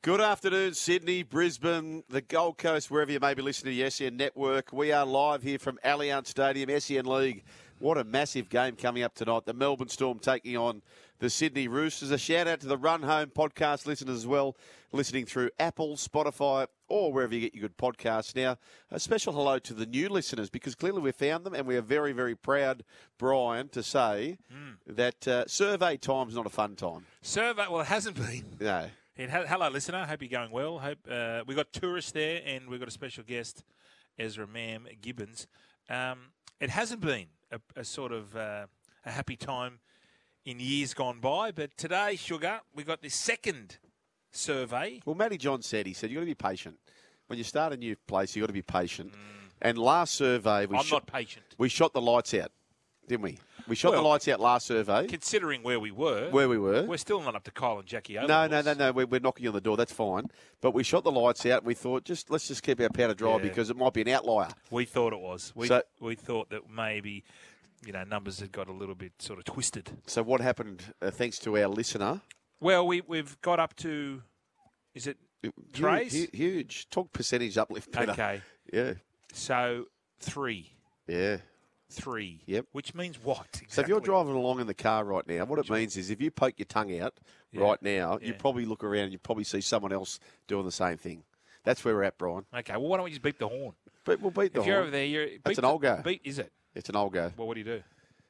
Good afternoon, Sydney, Brisbane, the Gold Coast, wherever you may be listening to the SEN Network. We are live here from Allianz Stadium, SEN League. What a massive game coming up tonight. The Melbourne Storm taking on the Sydney Roosters. A shout out to the Run Home podcast listeners as well, listening through Apple, Spotify, or wherever you get your good podcasts. Now, a special hello to the new listeners, because clearly we found them, and we are very, very proud, Brian, to say that survey time's not a fun time. Well, it hasn't been. No. Hello, listener. Hope you're going well. Hope we got tourists there, and we've got a special guest, Ezra Mam Gibbons. It hasn't been a sort of a happy time in years gone by, but today, Sugar, we got the second survey. Well, Matty John said, you've got to be patient. When you start a new place, you've got to be patient. And last survey, I'm not patient. We shot the lights out, didn't we? We shot the lights out last survey. Considering where we were, we're still not up to Kyle and Jackie over. No. We're knocking on the door. That's fine. But we shot the lights out. And we thought, let's just keep our powder dry because it might be an outlier. We thought it was. We thought that maybe numbers had got a little bit sort of twisted. So what happened? Thanks to our listener. Well, we've got up to. Is it trays? Huge. Talk percentage uplift. Peter. Okay. Yeah. So 3. Yeah. 3. Yep. Which means what? Exactly? So if you're driving along in the car right now, what it means is if you poke your tongue out right now, you probably look around and you probably see someone else doing the same thing. That's where we're at, Brian. Okay. Well, why don't we just beep the horn? But we'll beat the horn. If you're over there, that's an old go. Is it? It's an old go. Well, what do you do?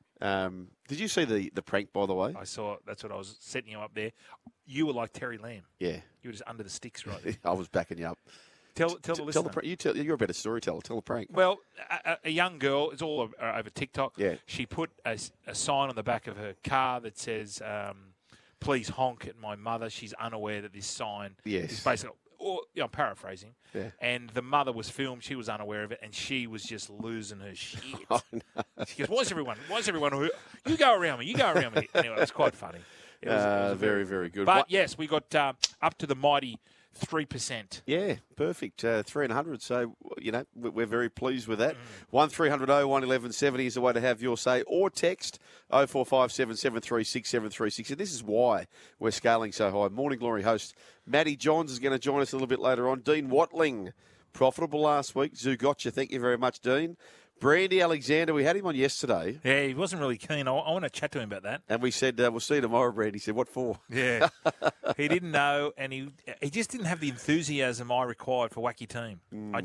Did you see the prank, by the way? I saw it. That's what I was setting you up there. You were like Terry Lamb. Yeah. You were just under the sticks right there. I was backing you up. Tell the listener. You're a better storyteller. Tell the prank. Well, a young girl, it's all over TikTok. Yeah. She put a sign on the back of her car that says, please honk at my mother. She's unaware that this sign is basically, I'm paraphrasing. Yeah. And the mother was filmed. She was unaware of it, and she was just losing her shit. Oh, no. She goes, why is everyone, you go around me, Anyway, it was quite funny. It was very, very good. But, yes, we got up to the mighty 3%. Yeah, perfect. 300. So, we're very pleased with that. 1300 01 1170 is the way to have your say. Or text 0457 736 736. And this is why we're scaling so high. Morning Glory host Matty Johns is going to join us a little bit later on. Dean Watling, profitable last week. Zugotcha, thank you very much, Dean. Brandy Alexander, we had him on yesterday. Yeah, he wasn't really keen. I want to chat to him about that. And we said, we'll see you tomorrow, Brandy. He said, what for? Yeah. He didn't know, and he just didn't have the enthusiasm I required for Wacky Team.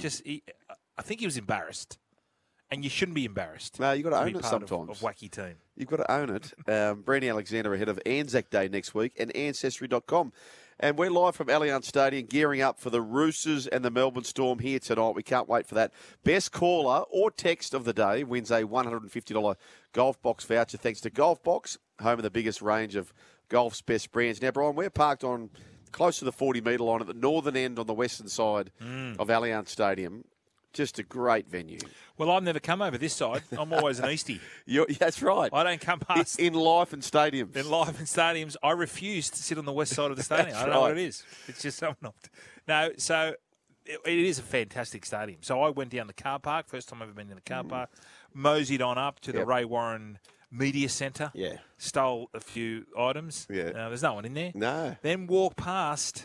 I think he was embarrassed. And you shouldn't be embarrassed. No, you've got to own it sometimes. Of Wacky Team. You've got to own it. Brandy Alexander ahead of Anzac Day next week and Ancestry.com. And we're live from Allianz Stadium, gearing up for the Roosters and the Melbourne Storm here tonight. We can't wait for that. Best caller or text of the day wins a $150 Golf Box voucher thanks to Golf Box, home of the biggest range of golf's best brands. Now, Brian, we're parked on close to the 40-metre line at the northern end on the western side of Allianz Stadium. Just a great venue. Well, I've never come over this side. I'm always an Eastie. That's right. I don't come past. In life and stadiums. In life and stadiums, I refuse to sit on the west side of the stadium. I don't know what it is. It's just something. No, so it is a fantastic stadium. So I went down the car park, first time I've ever been in the car park, moseyed on up to the Ray Warren Media Centre. Yeah. Stole a few items. Yeah. There's no one in there. No. Then walked past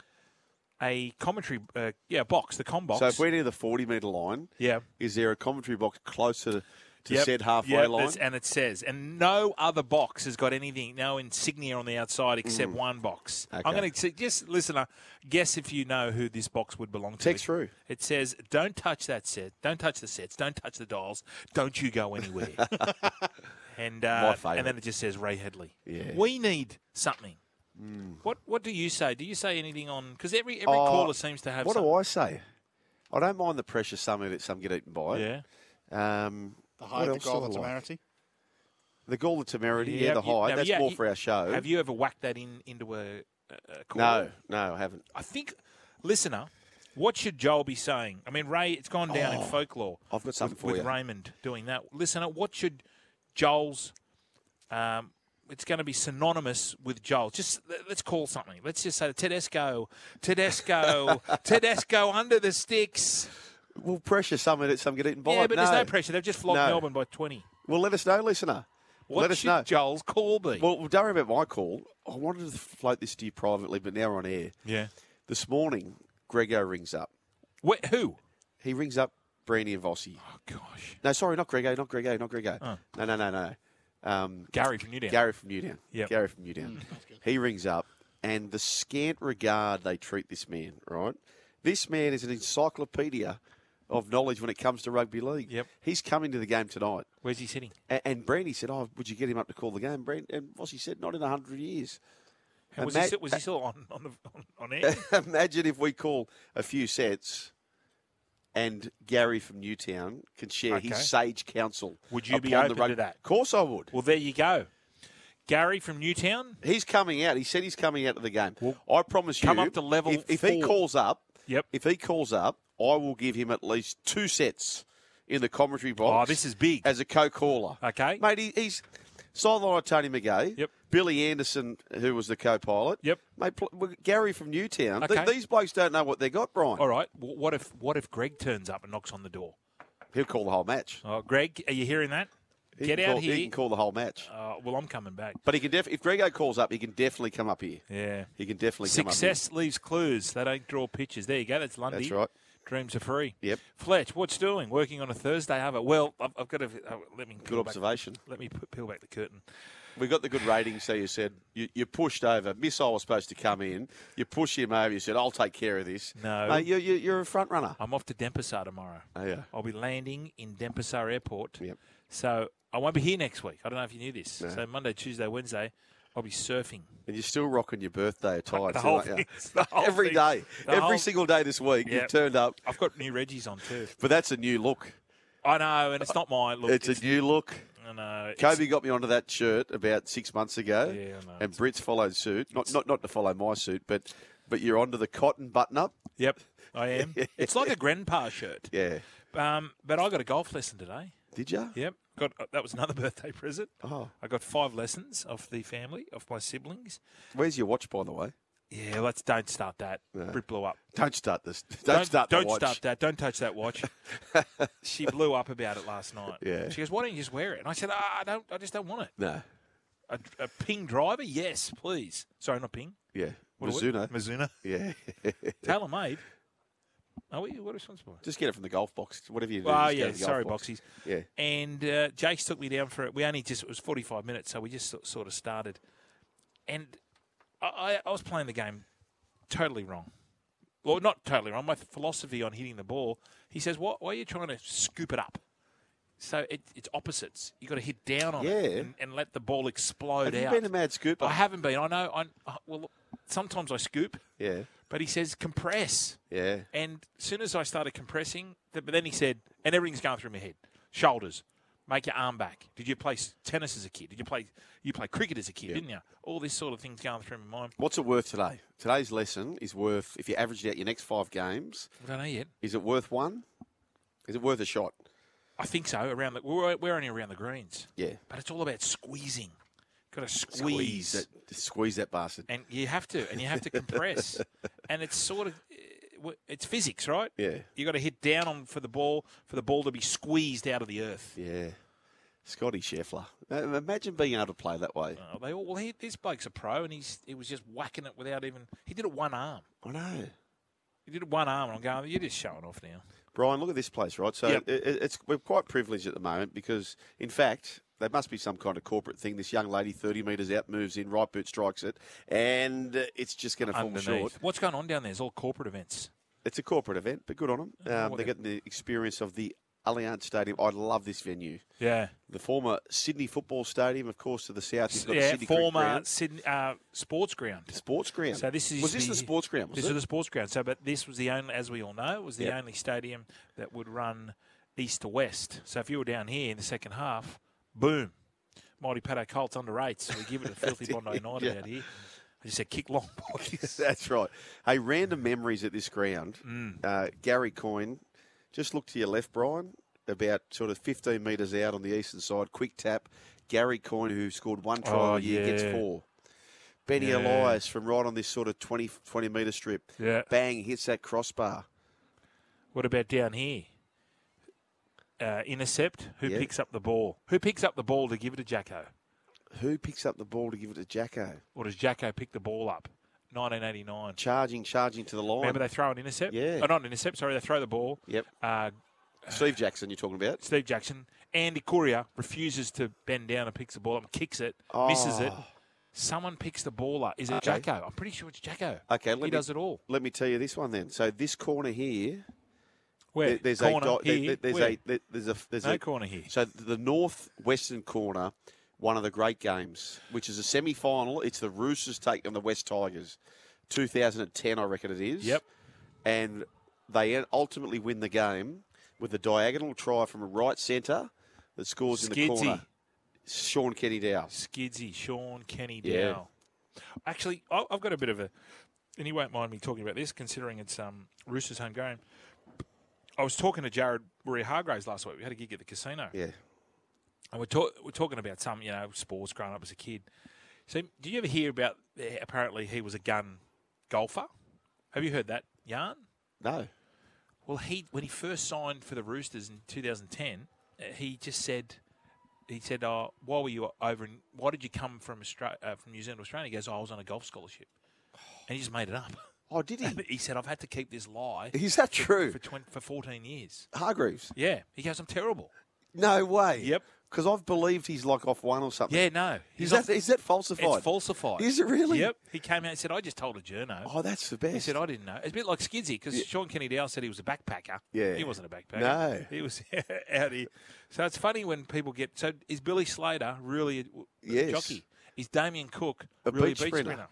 a commentary box, the com box. So if we're near the 40-metre line, is there a commentary box closer to said halfway line? And it says, and no other box has got anything, no insignia on the outside except one box. Okay. I'm going to just, listener, guess if you know who this box would belong to. Text through. It says, don't touch that set, don't touch the sets, don't touch the dials, don't you go anywhere. And then it just says Ray Headley. Yeah. We need something. What do you say? Do you say anything on? Because every caller seems to have. What something. do I say? I don't mind the pressure some get eaten by. Yeah. The height, the goal, the temerity. The gall, the temerity. Yeah, the height. That's more for our show. Have you ever whacked that into a call? No, I haven't. I think, listener, what should Joel be saying? I mean, Ray, it's gone down in folklore. I've got something for you. With Raymond doing that. Listener, what should Joel's? It's going to be synonymous with Joel. Just let's call something. Let's just say Tedesco, Tedesco under the sticks. Well, pressure, some get eaten by. Yeah, but there's no pressure. They've just flogged Melbourne by 20. Well, let us know, listener. What should Joel's call be? Well, don't worry about my call. I wanted to float this to you privately, but now we're on air. Yeah. This morning, Grego rings up. Who? He rings up Brandy and Vossi. Oh, gosh. No, sorry, not Grego. Oh. No. Gary from Newtown. Gary from Newtown. Yep. Gary from Newtown. He rings up, and the scant regard they treat this man, right? This man is an encyclopedia of knowledge when it comes to rugby league. Yep. He's coming to the game tonight. Where's he sitting? And Brandy said, would you get him up to call the game? And Vossi said, not in 100 years. And was he still on air? Imagine if we call a few sets and Gary from Newtown can share his sage counsel. Would you be open to that? Of course I would. Well, there you go. Gary from Newtown? He's coming out. He said he's coming out to the game. Well, I promise you. Come up to level if he calls up, if he calls up, I will give him at least 2 sets in the commentary box. Oh, this is big. As a co-caller. Okay. Mate, he's sideline Tony McGay. Yep. Billy Anderson, who was the co-pilot. Yep. Mate, Gary from Newtown. Okay. These blokes don't know what they got, Brian. All right. What if Greg turns up and knocks on the door? He'll call the whole match. Oh, Greg, are you hearing that? Get out here. He can call the whole match. Well, I'm coming back. But he can if Grego calls up, he can definitely come up here. Yeah. He can definitely come up here. Success leaves clues. They don't draw pictures. There you go. That's Lundy. That's right. Dreams are free. Yep. Fletch, what's doing? Working on a Thursday, have it? Well, I've got to let me. Good observation. Let me peel back the curtain. We got the good ratings, so you said you pushed over. Missile was supposed to come in. You pushed him over. You said, "I'll take care of this." No, mate, you're a front runner. I'm off to Denpasar tomorrow. Oh yeah. I'll be landing in Denpasar Airport. Yep. So I won't be here next week. I don't know if you knew this. No. So Monday, Tuesday, Wednesday, I'll be surfing. And you're still rocking your birthday attire. The whole thing. Every day. Every single day this week, you've turned up. I've got new Reggies on too. But that's a new look. I know, and it's not mine. Look, it's a new look. I know. Kobe got me onto that shirt about 6 months ago. Yeah, I know. And Brits followed suit. Not to follow my suit, but you're onto the cotton button-up. Yep, I am. It's like a grandpa shirt. Yeah. But I got a golf lesson today. Did you? Yep. That was another birthday present. Oh. I got 5 lessons off the family, off my siblings. Where's your watch, by the way? Yeah, don't start that. No. Brit blew up. Don't start this. Don't start the watch. Don't start that. Don't touch that watch. She blew up about it last night. Yeah. She goes, "Why don't you just wear it?" And I said, "I just don't want it." No. A Ping driver? Yes, please. Sorry, not Ping. Yeah. Mizuno. Mizuno. Yeah. Tailor made. Are we? What are we responsible for? Just get it from the golf box. Whatever you do. Oh, yeah. Sorry, boxies. Yeah. And Jake's took me down for it. It was 45 minutes, so we just sort of started. And I was playing the game totally wrong. Well, not totally wrong. My philosophy on hitting the ball, he says, why are you trying to scoop it up? So it's opposites. You got to hit down on it and let the ball explode out. Have you been a mad scooper? I haven't been. I know. Well, sometimes I scoop. Yeah. But he says compress. Yeah. And as soon as I started compressing, but then he said, and everything's going through my head. Shoulders. Make your arm back. Did you play tennis as a kid? You play cricket as a kid, didn't you? All this sort of things going through my mind. What's it worth today? Today's lesson is worth, if you averaged out your next 5 games. I don't know yet. Is it worth 1? Is it worth a shot? I think so. We're only around the greens. Yeah. But it's all about squeezing. Got to squeeze. Squeeze that bastard. And you have to compress. And it's sort of, it's physics, right? Yeah. You got to hit down for the ball to be squeezed out of the earth. Yeah. Scotty Scheffler. Imagine being able to play that way. This bloke's a pro, and he was just whacking it without even. He did it one arm. I know. He did it one arm, and I'm going, you're just showing off now. Brian, look at this place, right? So we're quite privileged at the moment because, in fact, there must be some kind of corporate thing. This young lady, 30 metres out, moves in, right boot strikes it, and it's just going to fall short. What's going on down there? It's all corporate events. It's a corporate event, but good on them. They're getting the experience of the Allianz Stadium. I love this venue. Yeah. The former Sydney Football Stadium, of course, to the south. You've got the Sydney former Sydney sports ground. Sports ground. So this is was this the sports ground? This is the sports ground. So, but this was the only, as we all know, it was the only stadium that would run east to west. So if you were down here in the second half, boom, Mighty Paddo Colts under 8s. We give it a filthy Bondi United out here. I just said kick long boys. That's right. Hey, random memories at this ground. Gary Coyne. Just look to your left, Brian, about sort of 15 metres out on the eastern side. Quick tap. Gary Coyne, who scored 1 try a year, gets 4. Benny Elias from right on this sort of 20-metre strip. Yeah. Bang, hits that crossbar. What about down here? Intercept. Who picks up the ball? Who picks up the ball to give it to Jacko? Who picks up the ball to give it to Jacko? Or does Jacko pick the ball up? 1989. Charging to the line. Remember they throw an intercept? Yeah. Oh, not an intercept, sorry, they throw the ball. Yep. Steve Jackson you're talking about? Steve Jackson. Andy Courier refuses to bend down and picks the ball up and kicks it, misses it. Someone picks the ball up. Is it Jacko? I'm pretty sure it's Jacko. Okay, he does it all. Let me tell you this one then. So this corner here... Where? There's corner a here? there's no a corner here. So the northwestern corner, one of the great games, which is a semi-final. It's the Roosters take on the West Tigers, 2010, I reckon it is. Yep. And they ultimately win the game with a diagonal try from a right centre that scores in the corner. Sean Kenny Dow. Skidsy, Sean Kenny Yeah. Dow. Actually, I've got a bit of a, and he won't mind me talking about this, considering it's Roosters' home game. I was talking to Jared Warrior-Hargraves last week. We had a gig at the casino. Yeah. And we're talking about some, sports growing up as a kid. So, did you ever hear about, apparently he was a gun golfer? Have you heard that yarn? No. Well, when he first signed for the Roosters in 2010, he said, why were you over why did you come from New Zealand to Australia? He goes, I was on a golf scholarship. And he just made it up. Oh, did he? He said, I've had to keep this lie. Is that true? For 14 years. Hargreaves? Yeah. He goes, I'm terrible. No way. Yep. Because I've believed he's like off one or something. Yeah, no. Is that falsified? It's falsified. Is it really? Yep. He came out and said, I just told a journo. Oh, that's the best. He said, I didn't know. It's a bit like Skidsy, because Sean Kenny Dow said he was a backpacker. Yeah. He wasn't a backpacker. No. He was out here. So it's funny when people get... So is Billy Slater really a jockey? Is Damien Cook really a beach sprinter?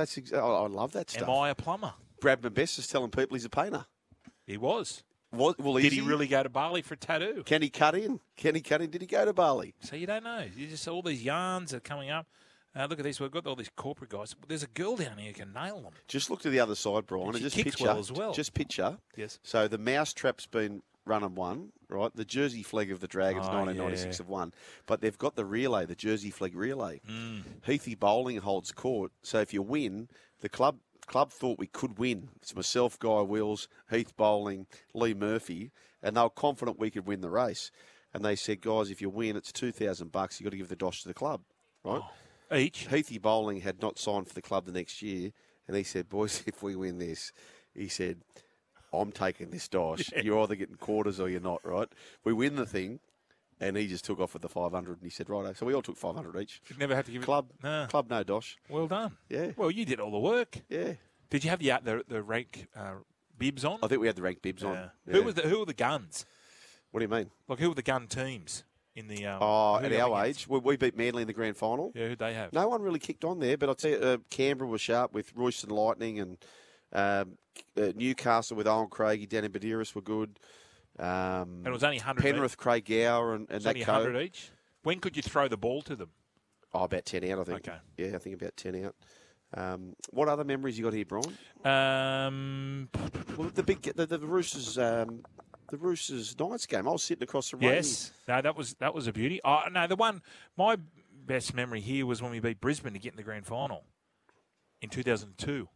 I love that stuff. Am I a plumber? Bradman Best is telling people he's a painter. He was. Did he really go to Bali for a tattoo? Can he cut in? Did he go to Bali? So you don't know. You just all these yarns are coming up. Look at this. We've got all these corporate guys. There's a girl down here who can nail them. Just look to the other side, Brian, and just kicks picture. well as well. Just picture. Yes. So the Mousetrap's been run and won, right? The Jersey Flag of the Dragons, 1996 have won. But they've got the relay, the Jersey Flag relay. Heathy Bowling holds court. So if you win, the club thought we could win. It's myself, Guy Wills, Heath Bowling, Lee Murphy, and they were confident we could win the race. And they said, guys, if you win, it's $2,000. You've got to give the dosh to the club, right? Oh, each? Heathy Bowling had not signed for the club the next year, and he said, boys, if we win this, he said, I'm taking this dosh. Yeah. You're either getting quarters or you're not, right? We win the thing, and he just took off with the 500, and he said, righto. So we all took 500 each. You'd never have to give Club, no dosh. Well done. Yeah. Well, you did all the work. Yeah. Did you have the rank bibs on? I think we had the rank bibs on. Yeah. Who were the guns? What do you mean? Like, who were the gun teams in the... at our age, we beat Manly in the grand final. Yeah, who'd they have? No one really kicked on there, but I'd say Canberra was sharp with Royston Lightning, and Newcastle with Owen Craigie, Danny Badiris were good. And it was only 100 Penrith, each? Craig Gower, and that only 100 each? When could you throw the ball to them? Oh, about 10 out, I think. Okay. Yeah, I think about 10 out. What other memories you got here, Brian? Well, the Roosters... the Roosters Knights game. I was sitting across the road. Yes, no, that was a beauty. Oh no, my best memory here was when we beat Brisbane to get in the grand final in 2002.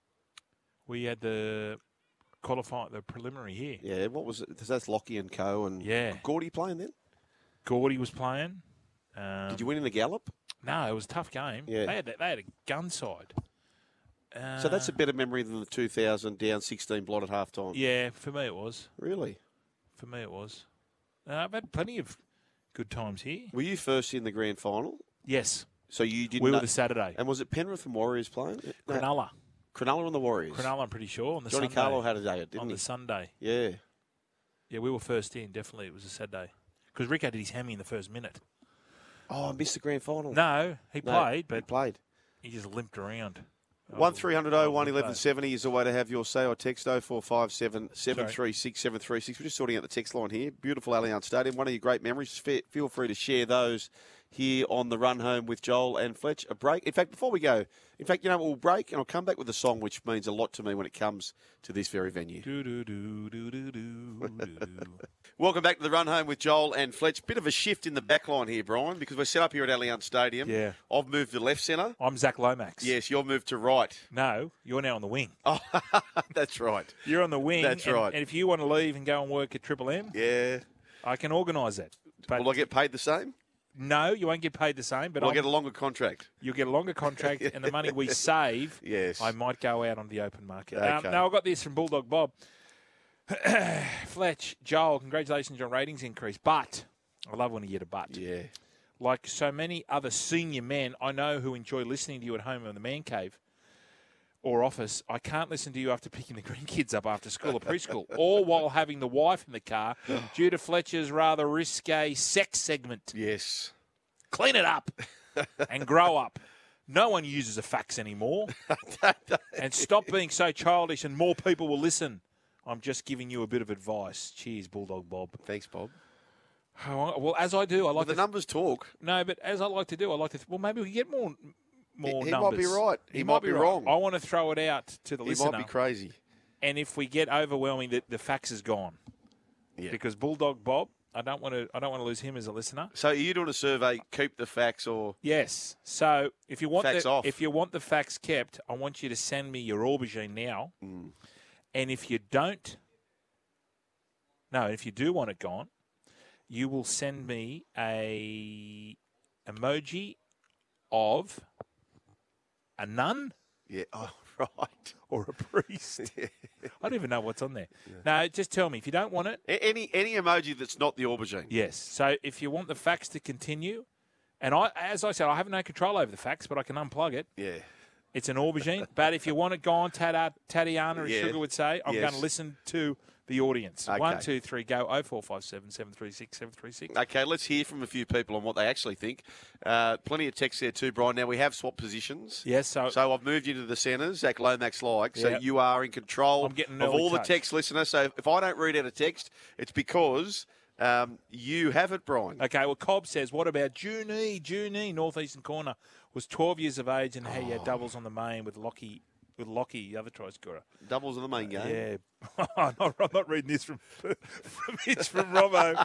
We had the preliminary here. Yeah, what was it? That's Lockie and Co. And Gordy playing then. Gordy was playing. Did you win in the Gallop? No, it was a tough game. Yeah. They had a gun side. So that's a better memory than the 2000 down 16 blot at halftime. Yeah, for me it was. Really? For me it was. I've had plenty of good times here. Were you first in the grand final? Yes. So you didn't. We were the Saturday. And was it Penrith and Warriors playing? No. Cronulla and the Warriors. Cronulla, I'm pretty sure. On the Johnny Sunday. Carlo had a day, didn't he? On the Sunday. Yeah. Yeah, we were first in, definitely. It was a Saturday. Because Rico did his hammy in the first minute. Oh, I missed the grand final. No, he played, but he just limped around. 1300 01 1170 is the way to have your say or text 0457 736 736. We're just sorting out the text line here. Beautiful Allianz Stadium. One of your great memories. Feel free to share those here on the run home with Joel and Fletch. A break. In fact, before we go, we'll break and I'll come back with a song which means a lot to me when it comes to this very venue. Welcome back to the run home with Joel and Fletch. Bit of a shift in the back line here, Brian, because we're set up here at Allianz Stadium. Yeah. I've moved to left centre. I'm Zach Lomax. Yes, you're moved to right. No, you're now on the wing. Oh, that's right. You're on the wing. That's right. And if you want to leave and go and work at Triple M, yeah, I can organise that. But will I get paid the same? No, you won't get paid the same, but I'll get a longer contract. You'll get a longer contract, and the money we save, yes, I might go out on the open market. Okay. Now, I got this from Bulldog Bob. Fletch, Joel, congratulations on ratings increase, but I love when you get a but. Yeah. Like so many other senior men I know who enjoy listening to you at home in the man cave or office, I can't listen to you after picking the grandkids up after school or preschool, or while having the wife in the car due to Fletcher's rather risque sex segment. Yes. Clean it up and grow up. No one uses a fax anymore. And stop being so childish and more people will listen. I'm just giving you a bit of advice. Cheers, Bulldog Bob. Thanks, Bob. Well, as I do, I like the numbers talk. No, but as I like to do, well, maybe we can get more numbers. He might be right. He might be wrong. I want to throw it out to the listener. He might be crazy. And if we get overwhelming, the fax is gone. Yeah. Because Bulldog Bob, I don't want to lose him as a listener. So are you doing a survey? Keep the fax or yes. So if you want the fax kept, I want you to send me your aubergine now. Mm. And if you don't, if you do want it gone, you will send me a emoji of a nun. Yeah. Oh, right. Or a priest. I don't even know what's on there. Yeah. No, just tell me. If you don't want it. Any emoji that's not the aubergine. Yes. So if you want the fax to continue, and as I said, I have no control over the fax, but I can unplug it. Yeah. It's an aubergine. But if you want it gone, Tatiana, as Sugar would say, I'm going to listen to the audience. Okay. 1, 2, 3, go. 0457 736 736. Okay, let's hear from a few people on what they actually think. Plenty of text there too, Brian. Now, we have swapped positions. Yes, so I've moved you to the centres, Zach Lomax-like. So you are in control of all the text listeners. So if I don't read out a text, it's because you have it, Brian. Okay, well, Cobb says, what about Junie, northeastern corner, was 12 years of age and he had doubles on the main with Lockie, the other try scorer. Doubles in the main game? Yeah. I'm not reading this from Mitch from Robbo.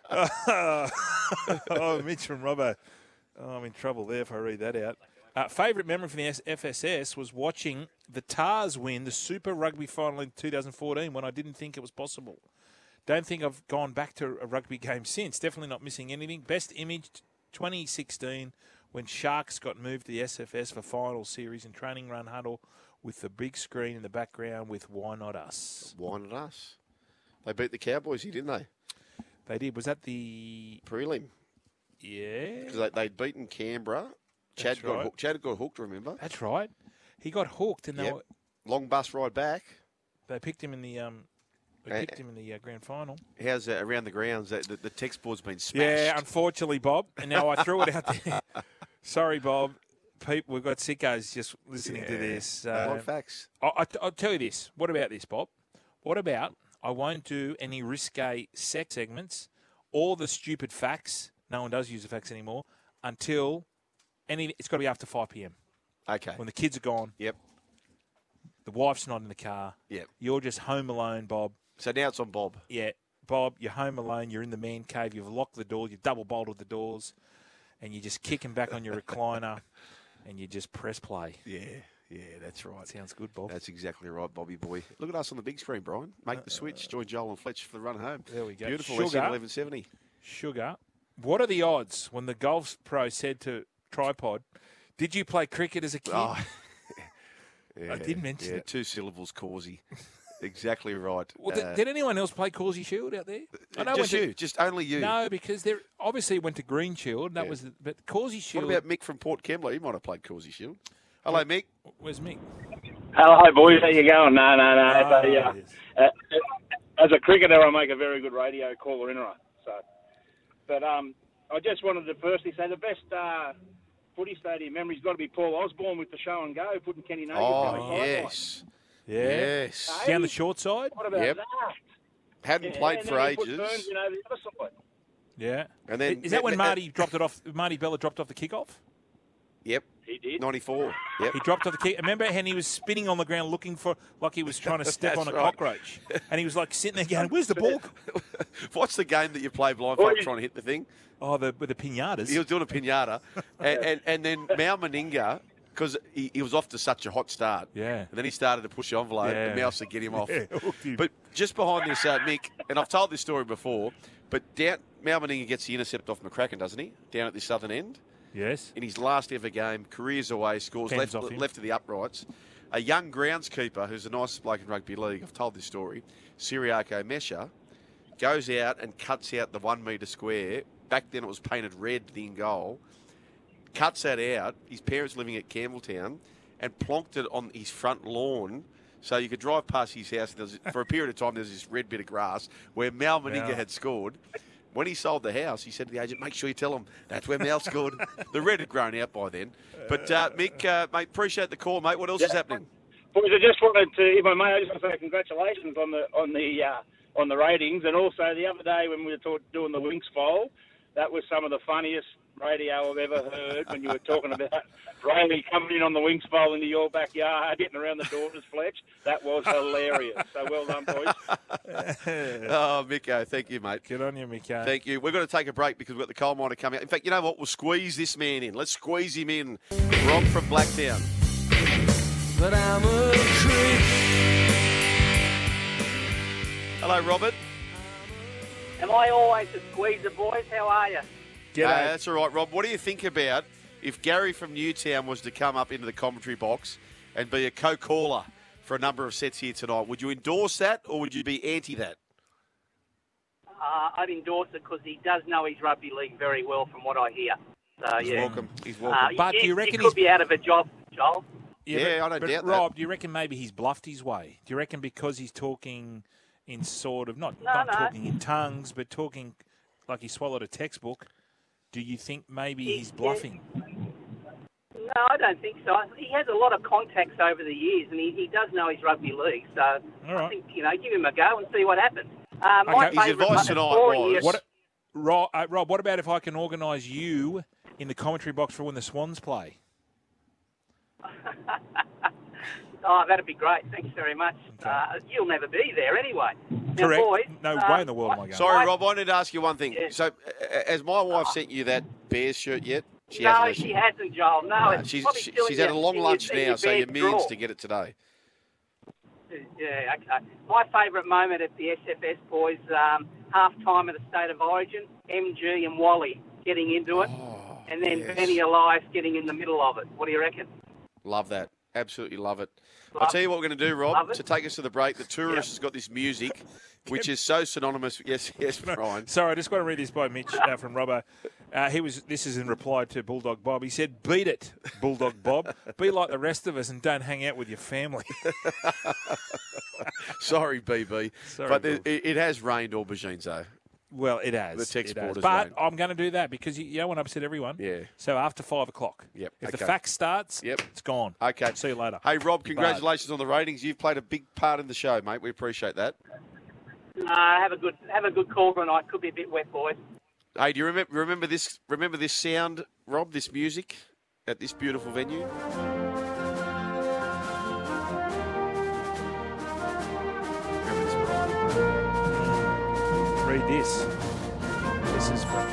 Mitch from Robbo. Oh, I'm in trouble there if I read that out. Favourite memory from the FSS was watching the Tars win the Super Rugby final in 2014 when I didn't think it was possible. Don't think I've gone back to a rugby game since. Definitely not missing anything. Best image, 2016, when Sharks got moved to the SFS for final series and training run huddle with the big screen in the background with Why Not Us? Why Not Us? They beat the Cowboys here, didn't they? They did. Was that the prelim? Yeah. Because they'd beaten Canberra. Chad got hooked, remember? That's right. He got hooked, and long bus ride back. They picked him in the grand final. How's that around the grounds? The text board's been smashed. Yeah, unfortunately, Bob. And now I threw it out there. Sorry, Bob. People, we've got sickos just listening to this. What facts? I'll tell you this. What about this, Bob? What about I won't do any risque sex segments or the stupid facts. No one does use the facts anymore until it's got to be after 5 p.m. Okay. When the kids are gone. Yep. The wife's not in the car. Yep. You're just home alone, Bob. So now it's on Bob. Yeah. Bob, you're home alone. You're in the man cave. You've locked the door. You've double bolted the doors. And you're just kicking back on your recliner. And you just press play. Yeah, that's right. Sounds good, Bob. That's exactly right, Bobby boy. Look at us on the big screen, Brian. Make the switch. Join Joel and Fletch for the run home. There we go. Beautiful. Sugar. SN 1170. Sugar. What are the odds when the golf pro said to Tripod, did you play cricket as a kid? Oh. Yeah, I did mention it. 2 syllables, Causey. Exactly right. Well, did anyone else play Causey Shield out there? I know just only you. No, because they obviously went to Green Shield. That was, but Causey Shield. What about Mick from Port Kembla? He might have played Causey Shield. Hello, Mick. Where's Mick? Hello, boys. How you going? No. Yes. As a cricketer, I make a very good radio caller in. So, but I just wanted to firstly say the best footy stadium memory's got to be Paul Osborne with the show and go, putting Kenny Nagle. Oh, yes. Yes. Hey, down the short side? What about that? Hadn't played for ages. Burns, the other side. Yeah. And then is that when Marty dropped it off? Marty Bella dropped off the kickoff? Yep. He did. 94. Yep. He dropped off the kick. Remember how he was spinning on the ground looking for, like he was trying to step on a cockroach. And he was like sitting there going, where's the ball? What's the game that you play blindfold trying to hit the thing? Oh, with the pinatas. He was doing a pinata. and then Mal Meninga because he was off to such a hot start. Yeah. And then he started to push the envelope. Yeah. The mouse to get him off. Yeah, hooked him. But just behind this, Mick, and I've told this story before, but Mal Meninga gets the intercept off McCracken, doesn't he? Down at the southern end. Yes. In his last ever game, careers away, scores Pens left off him. of the uprights. A young groundskeeper who's a nice bloke in rugby league, I've told this story, Siriako Mesha, goes out and cuts out the 1 metre square. Back then it was painted red, the in goal. Cuts that out. His parents living at Campbelltown, and plonked it on his front lawn. So you could drive past his house. For a period of time, there's this red bit of grass where Mal Meninga had scored. When he sold the house, he said to the agent, make sure you tell him that's where Mal scored. The red had grown out by then. But, Mick, mate, appreciate the call, mate. What else is happening? Boys, I just wanted to, if I may, I just want to say congratulations on the ratings. And also the other day when we were doing the Winx Bowl, that was some of the funniest radio I've ever heard when you were talking about Rayleigh coming in on the Winx Bowl into your backyard, getting around the daughters, Fletch. That was hilarious. So well done, boys. Oh, Micko, thank you, mate. Good on you, Micko. Thank you. We're going to take a break because we've got the coal miner coming out. In fact, you know what? We'll squeeze this man in. Let's squeeze him in. Rob from Blacktown. But I'm a creep. Hello, Robert. Am I always a squeezer, boys? How are you? That's all right, Rob. What do you think about if Gary from Newtown was to come up into the commentary box and be a co-caller for a number of sets here tonight? Would you endorse that or would you be anti that? I'd endorse it because he does know his rugby league very well from what I hear. So, He's yeah. welcome. He's welcome. But do you reckon he could be out of a job, Joel? Yeah, I don't doubt that. Rob, do you reckon maybe he's bluffed his way? Do you reckon because he's talking in sort of, not talking in tongues, but talking like he swallowed a textbook, do you think maybe he's bluffing? No, I don't think so. He has a lot of contacts over the years, and he does know his rugby league. So I think, give him a go and see what happens. His advice tonight was... Rob, what about if I can organise you in the commentary box for when the Swans play? Oh, that'd be great. Thanks very much. Okay. You'll never be there anyway. Correct. Now, boys, no way in the world am I going. Sorry, Rob, I need to ask you one thing. Yeah. So, has my wife sent you that Bears shirt yet? She hasn't, Joel. No, she's had a long lunch now, so you means to get it today. Yeah, okay. My favourite moment at the SFS, boys, half-time of the State of Origin, MG and Wally getting into it, and then Benny Elias getting in the middle of it. What do you reckon? Love that. Absolutely love it. I'll tell you what we're going to do, Rob, to take us to the break. The Tourist has got this music, which is so synonymous. Yes, Brian. Sorry, I just want to read this by Mitch from Robbo. This is in reply to Bulldog Bob. He said, beat it, Bulldog Bob. Be like the rest of us and don't hang out with your family. Sorry, BB. Sorry, but it has rained aubergines, though. Well, it has. The text board has But rained. I'm going to do that because you don't want to upset everyone. Yeah. So after 5 o'clock. Yep. If the Okay. fax starts, Yep. it's gone. Okay. See you later. Hey, Rob, congratulations on the ratings. You've played a big part in the show, mate. We appreciate that. Have a good call tonight. Could be a bit wet, boys. Hey, do you remember this? Remember this sound, Rob? This music at this beautiful venue. Remember this, Brian? Read this. This is from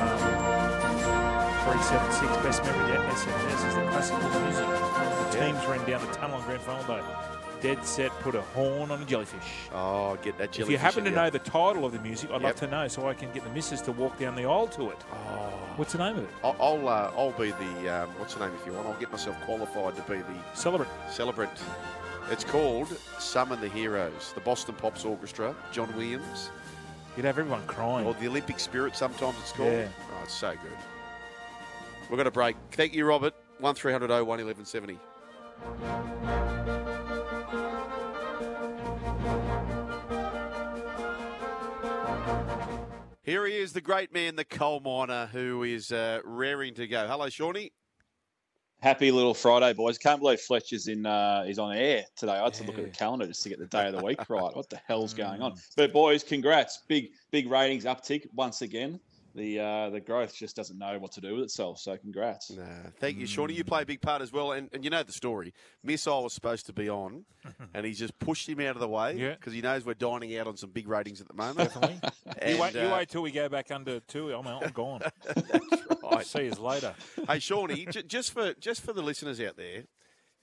376. Best memory at SFS is the classical music. The teams ran down the tunnel on grand final day. Dead set, put a horn on a jellyfish. Oh, get that jellyfish. If you happen to in know the title of the music, I'd Yep. love to know so I can get the missus to walk down the aisle to it. Oh. What's the name of it? I'll be the what's the name if you want. I'll get myself qualified to be the Celebrate. celebrant. It's called Summon the Heroes. The Boston Pops Orchestra, John Williams, You'd have everyone crying. or the Olympic Spirit. Sometimes it's called. Yeah. Oh, it's so good. We're going to break. Thank you, Robert. 1300 01 1170. Here he is, the great man, the coal miner, who is raring to go. Hello, Shawnee. Happy little Friday, boys. Can't believe Fletch is is on air today. I had to look at the calendar just to get the day of the week right. What the hell's going on? But, boys, congrats. Big ratings uptick once again. The growth just doesn't know what to do with itself, so congrats. Nah, thank you, Shawnee. You play a big part as well. And you know the story. Missile was supposed to be on, and he's just pushed him out of the way because he knows we're dining out on some big ratings at the moment. Definitely. And, you wait till we go back under 2. I'm gone. That's right. See you later. Hey, Shawnee, just for the listeners out there,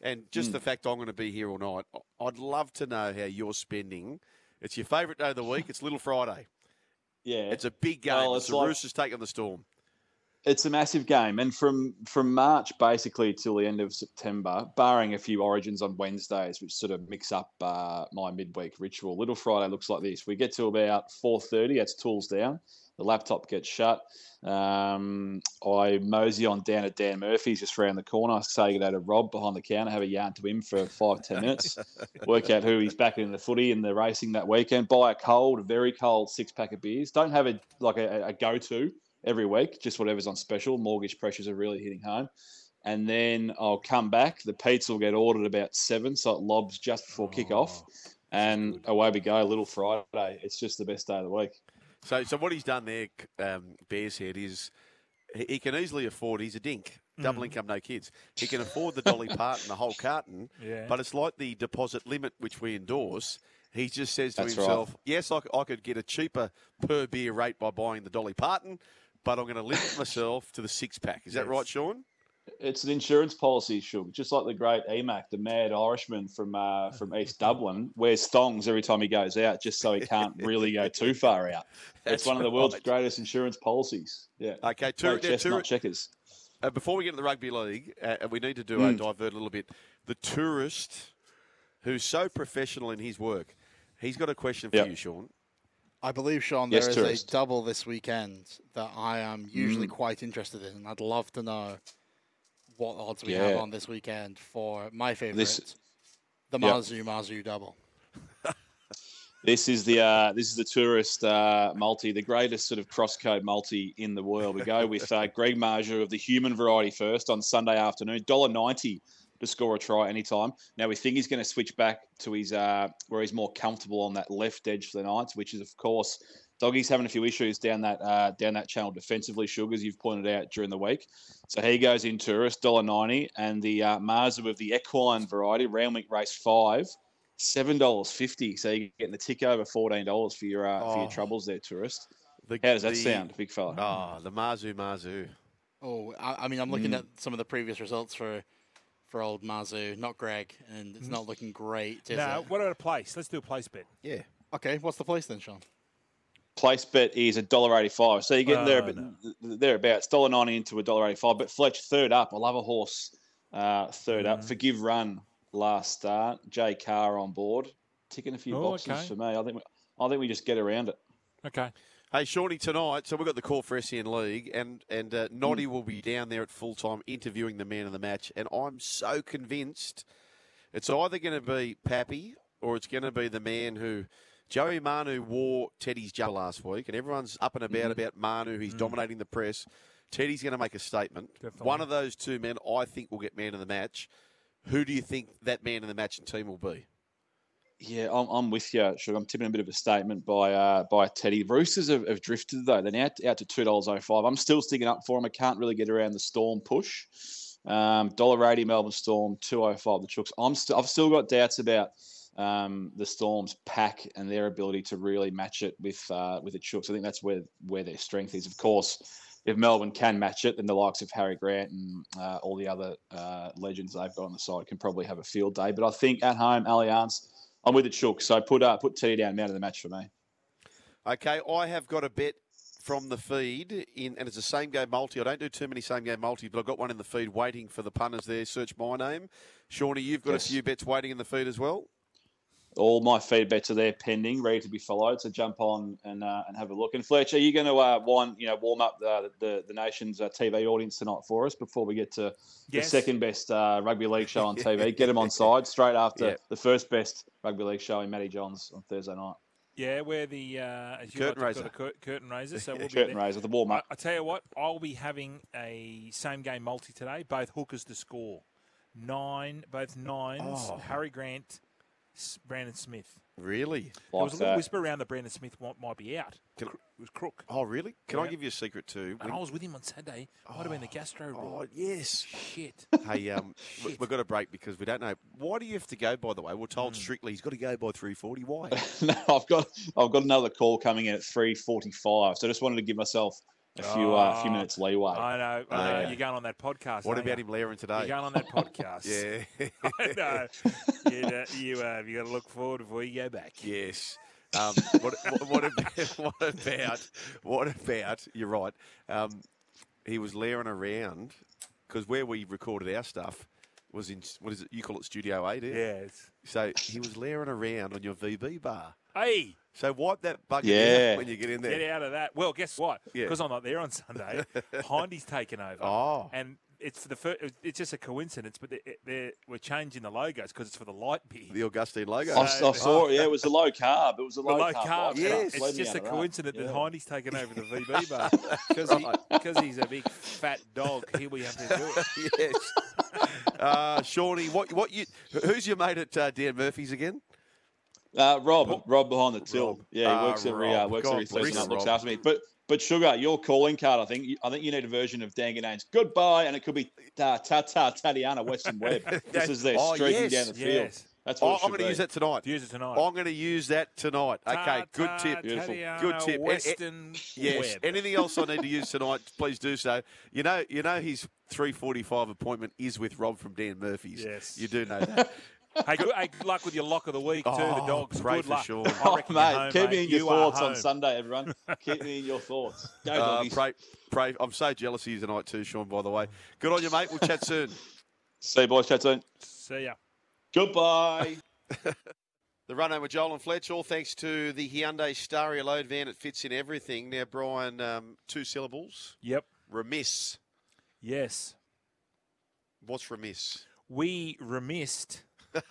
And just the fact I'm going to be here all night, I'd love to know how you're spending. It's your favourite day of the week. It's Little Friday. Yeah. It's a big game. Well, it's the Roosters taking the Storm. It's a massive game, and from March basically till the end of September, barring a few Origins on Wednesdays, which sort of mix up my midweek ritual. Little Friday looks like this. We get to about 4:30. That's tools down. The laptop gets shut. I mosey on down to Dan Murphy's just around the corner. I say good day to Rob behind the counter, have a yarn to him for 5-10 minutes. Work out who he's backing in the footy and the racing that weekend. Buy a very cold 6-pack of beers. Don't have a go-to every week, just whatever's on special. Mortgage pressures are really hitting home. And then I'll come back. The pizza will get ordered about 7, so it lobs just before kick-off. And away we go, Little Friday. It's just the best day of the week. So what he's done there, Bears Head, is he can easily afford, he's a dink, double income, no kids. He can afford the Dolly Parton, the whole carton, but it's like the deposit limit, which we endorse. He just says to himself, yes, I could get a cheaper per beer rate by buying the Dolly Parton, but I'm going to limit myself to the 6-pack. Is that right, Sean? It's an insurance policy, Shug. Just like the great Emac, the mad Irishman from East Dublin, wears thongs every time he goes out, just so he can't really go too far out. It's one of the world's greatest insurance policies. Yeah. Okay, chestnut checkers. Before we get to the rugby league, we need to do divert a little bit. The tourist who's so professional in his work, he's got a question for you, Sean. I believe, Sean, there is a double this weekend that I am usually quite interested in, and I'd love to know what odds we have on this weekend for my favourite, the Mazu double. This is the tourist multi, the greatest sort of cross-code multi in the world. We go with Greg Mazu of the human variety first on Sunday afternoon, $1.90 to score a try anytime. Now we think he's going to switch back to his where he's more comfortable on that left edge for the Knights, which is of course Doggy's having a few issues down that channel defensively, Sugars, you've pointed out during the week. So he goes in tourist, $1.90, and the Mazu of the equine variety, round week race 5, $7.50. So you're getting the tick over $14 for your troubles there, tourist. How does that sound, big fella? Oh, the Mazu. Oh, I mean, I'm looking at some of the previous results for old Mazu, not Greg, and it's not looking great, is it? What about a place? Let's do a place bet. Yeah. Okay, what's the place then, Sean? Place bet is $1.85. So you're getting thereabouts, $1.90 into $1.85. But Fletch, third up. I love a horse third up. Forgive Run last start. Jay Carr on board. Ticking a few boxes for me. I think we just get around it. Okay. Hey, Shawnee, tonight, so we've got the call for SEN League, and Noddy will be down there at full-time interviewing the man of the match, and I'm so convinced it's either going to be Pappy or it's going to be the man who... Joey Manu wore Teddy's jumper last week, and everyone's up and about Manu. He's dominating the press. Teddy's going to make a statement. Definitely. One of those two men, I think, will get man of the match. Who do you think that man of the match and team will be? Yeah, I'm with you. Sure, I'm tipping a bit of a statement by Teddy. Roosters have drifted, though. They're now out to $2.05. I'm still sticking up for them. I can't really get around the Storm push. $1.80 Melbourne Storm, $2.05 the Chooks. I've still got doubts about the Storm's pack and their ability to really match it with the Chooks. I think that's where their strength is. Of course, if Melbourne can match it, then the likes of Harry Grant and all the other legends they've got on the side can probably have a field day. But I think at home, Allianz, I'm with the Chooks. So put Teddy down, man of the match for me. Okay, I have got a bet from the feed, and it's a same-game multi. I don't do too many same-game multis, but I've got one in the feed waiting for the punters there. Search my name. Shawnee, you've got a few bets waiting in the feed as well? All my feed bets are there pending, ready to be followed. So jump on and have a look. And Fletch, are you going to warm up the nation's TV audience tonight for us before we get to the second best rugby league show on TV? Get them on side straight after the first best rugby league show in Matty Johns on Thursday night. Yeah, we're the curtain raiser. Curtain raiser. So we'll curtain raiser, the warm up. I tell you what, I'll be having a same game multi today. Both hookers to score, both nines. Harry Grant, Brandon Smith. Really? There was a little whisper around that Brandon Smith might be out. It was Crook. Oh, really? Can I give you a secret too? And I was with him on Saturday. Might have been the gastro rule. Oh, yes. Shit. Hey, we've got a break because we don't know. Why do you have to go, by the way? We're told strictly he's got to go by 3:40. Why? No, I've got another call coming in at 3:45. So I just wanted to give myself a few minutes leeway. I know. You're going on that podcast. What about him layering today? You're going on that podcast. Yeah. I know. You got to look forward before you go back. Yes. What about? You're right. He was layering around because where we recorded our stuff was in, what is it? You call it Studio 8, do you? Yes. So he was layering around on your VB bar. Hey. So wipe that bucket out when you get in there. Get out of that. Well, guess what? Because I'm not there on Sunday, Hindy's taken over. Oh. And it's the first. It's just a coincidence, but we're changing the logos because it's for the light beer. The Augustine logo. I saw it. Yeah, it was a low carb. It was a low carb. Yes. It's just a coincidence that Hindy's taken over the VB bar because he's a big fat dog. Here we have to do it. Yes. Shawnee, who's your mate at Dan Murphy's again? Rob behind the till. He works every Thursday night, looks after me. But Sugar, your calling card, I think you need a version of Danganane's Goodbye, and it could be Tatiana Weston Webb. This is their streaking down the field. That's what I'm going to use that tonight. Use it tonight. I'm going to use that tonight. Okay, good tip. Beautiful. Good tip. Weston yes. Webb. Anything else I need to use tonight, please do so. You know his 3:45 appointment is with Rob from Dan Murphy's. Yes. You do know that. Hey, good luck with your lock of the week, too, the dogs. Pray Good for luck. Sean. Mate, keep me in your thoughts on Sunday, everyone. Keep me in your thoughts. Go, doggies. Pray. I'm so jealous of you tonight too, Sean, by the way. Good on you, mate. We'll chat soon. See you, boys. Chat soon. See ya. Goodbye. The run home with Joel and Fletch, all thanks to the Hyundai Staria load van. It fits in everything. Now, Brian, 2 syllables. Yep. Remiss. Yes. What's remiss? We remissed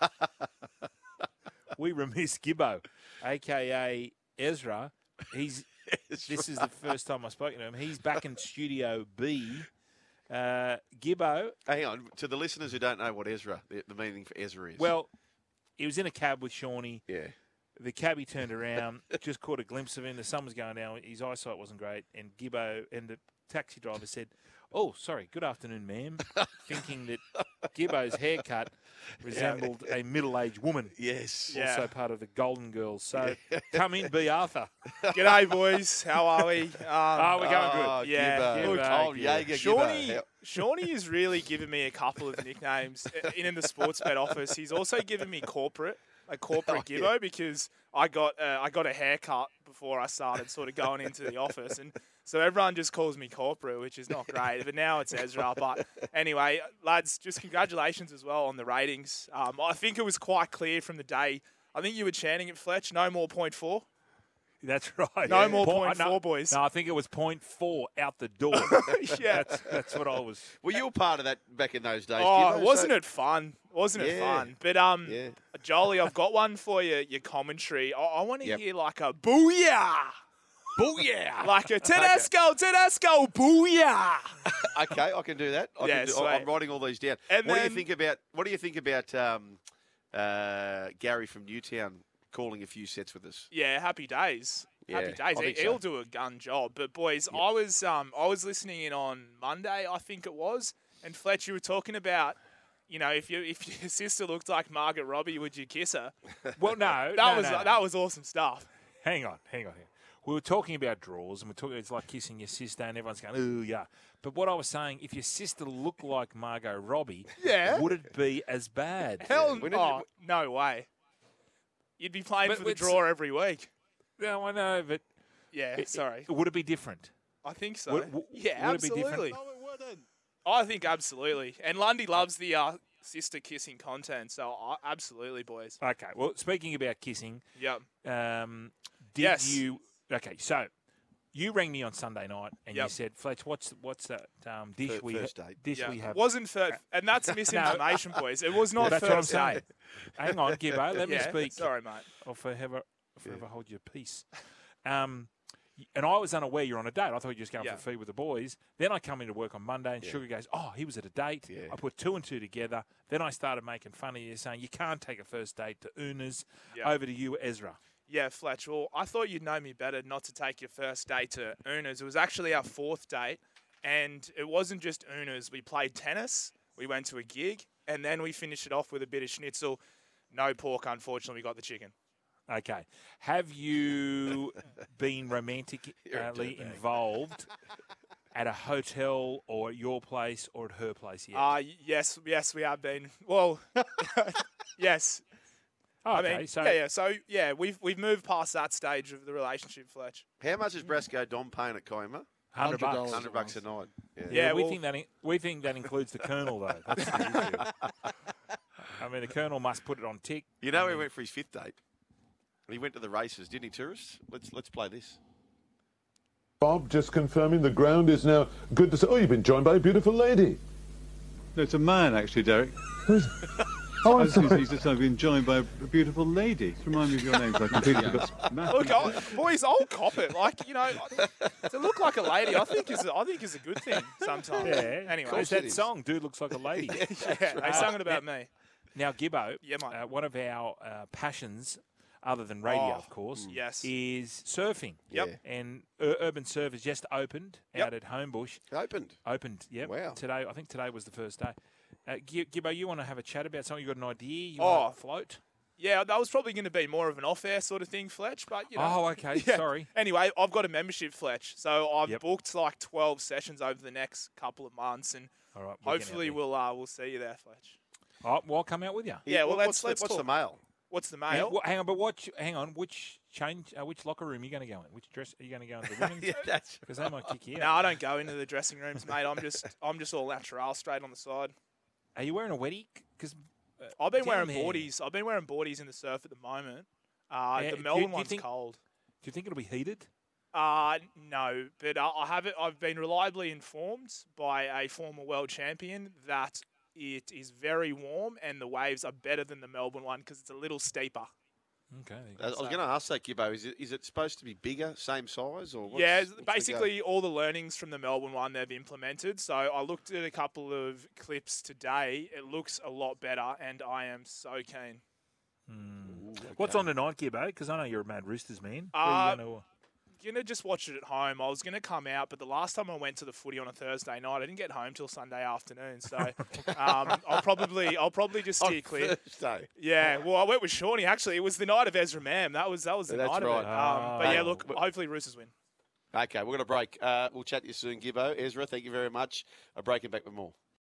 Gibbo, a.k.a. Ezra. This is the first time I've spoken to him. He's back in Studio B. Gibbo. Hang on. To the listeners who don't know what Ezra, the meaning for Ezra is. Well, he was in a cab with Shawnee. Yeah. The cabbie turned around, just caught a glimpse of him. The sun was going down. His eyesight wasn't great. And Gibbo and the taxi driver said, "Oh, sorry, good afternoon, ma'am," thinking that Gibbo's haircut resembled a middle-aged woman. Yes. Also part of the Golden Girls. So come in, B. Arthur. G'day, boys. How are we? We're going good. Yeah. Gibbo. Shawnee has really given me a couple of nicknames in the sports bet office. He's also given me corporate Gibbo because I got a haircut before I started sort of going into the office, and so everyone just calls me corporate, which is not great. But now it's Ezra. But anyway, lads, just congratulations as well on the ratings. I think it was quite clear from the day. I think you were chanting it, Fletch. No more 0.4. That's right. No more 0.4, boys. No, I think it was 0.4 out the door. Yeah. That's what I was. Well, you were part of that back in those days. Oh, wasn't it fun? Wasn't it fun? But, Jolie, I've got one for you, your commentary. I want to hear like a booyah. Booyah! Like a Tedesco, booyah! Okay, I can do that. I'm writing all these down. And what do you think about Gary from Newtown calling a few sets with us? Yeah, happy days. Yeah, happy days. He'll do a gun job. But boys, I was listening in on Monday, I think it was, and Fletch, you were talking about, if your sister looked like Margaret Robbie, would you kiss her? Well, no, that was awesome stuff. Hang on. We were talking about draws, and it's like kissing your sister, and everyone's going, ooh, yeah. But what I was saying, if your sister looked like Margot Robbie, would it be as bad? No way. You'd be playing for the draw every week. No, I know, but... Yeah, sorry. Would it be different? I think so. Would absolutely. It be different? No, it wouldn't. I think absolutely. And Lundy loves the sister kissing content, so absolutely, boys. Okay, well, speaking about kissing... Yep. Did you... Okay, so you rang me on Sunday night and you said, "Fletch, what's that dish we have?" It wasn't first, and that's misinformation, boys. It was not that's first what I'm saying. Hang on, Gibbo, let me speak. Sorry, mate. I'll forever hold your peace. And I was unaware you're on a date. I thought you were just going for a feed with the boys. Then I come into work on Monday and Sugar goes, "Oh, he was at a date." Yeah. I put 2 and 2 together. Then I started making fun of you, saying you can't take a first date to Una's. Over to you, Ezra. Yeah, Fletch. Well, I thought you'd know me better not to take your first date to Una's. It was actually our 4th date, and it wasn't just Una's. We played tennis, we went to a gig, and then we finished it off with a bit of schnitzel. No pork, unfortunately. We got the chicken. Okay. Have you been romantically involved at a hotel or at your place or at her place yet? Yes, we have been. Well, yes. Oh, okay, I mean, so we've moved past that stage of the relationship, Fletch. How much is Brasco Dom paying at Koima? $100. $100 a night. Yeah, we think that includes the Colonel though. That's the issue. I mean, the Colonel must put it on tick. You know, he went for his 5th date. He went to the races, didn't he, tourists? Let's play this. Bob, just confirming the ground is now good to say. Oh, you've been joined by a beautiful lady. No, it's a man, actually, Derek. Oh, I'm sorry. He's just been joined by a beautiful lady. Remind me of your name, so I completely forgot. Look, boys, I'll cop it. Like, you know, to look like a lady, I think is a good thing sometimes. Yeah. Anyway, it's that song, "Dude Looks Like a Lady." Yeah, they sung it about me. Now, Gibbo, Yeah, mate. one of our passions, other than radio, of course, yes, is surfing. Yep. And Urban Surf has just opened out at Homebush. Opened, yep. Wow. Today, I think today was the first day. Gibbo, you want to have a chat about something? You got an idea? You want to float? Yeah, that was probably going to be more of an off-air sort of thing, Fletch. But you know. Oh, okay. Yeah. Sorry. Anyway, I've got a membership, Fletch. So I've booked like 12 sessions over the next couple of months, and all right, hopefully we'll see you there, Fletch. Oh, well, I'll come out with you. Yeah. Well, let's what's talk. the mail? What's the mail? Hang on, but hang on. Which locker room are you going to go in? Which dress are you going to go into? The women's? Because they might kick you out. No, I don't go into the dressing rooms, mate. I'm just all natural, straight on the side. Are you wearing a wetty? Because I've been wearing boardies. I've been wearing boardies in the surf at the moment. The Melbourne one's cold. Do you think it'll be heated? No, but I've been reliably informed by a former world champion that it is very warm and the waves are better than the Melbourne one because it's a little steeper. Okay. I was going to ask that, Gibbo. Is it supposed to be bigger, same size, or what's basically all the learnings from the Melbourne one they've implemented. So I looked at a couple of clips today. It looks a lot better, and I am so keen. Ooh, okay. What's on tonight, Gibbo? Because I know you're a Mad Roosters man. Gonna just watch it at home. I was gonna come out, but the last time I went to the footy on a Thursday night, I didn't get home till Sunday afternoon. So I'll probably just steer clear. Thursday. Yeah. Well, I went with Shawnee. Actually, it was the night of Ezra Mam. That was the night of it. But yeah, look, hopefully Roosters win. Okay, we're gonna break. We'll chat to you soon, Gibbo. Ezra, thank you very much. A break and back with more.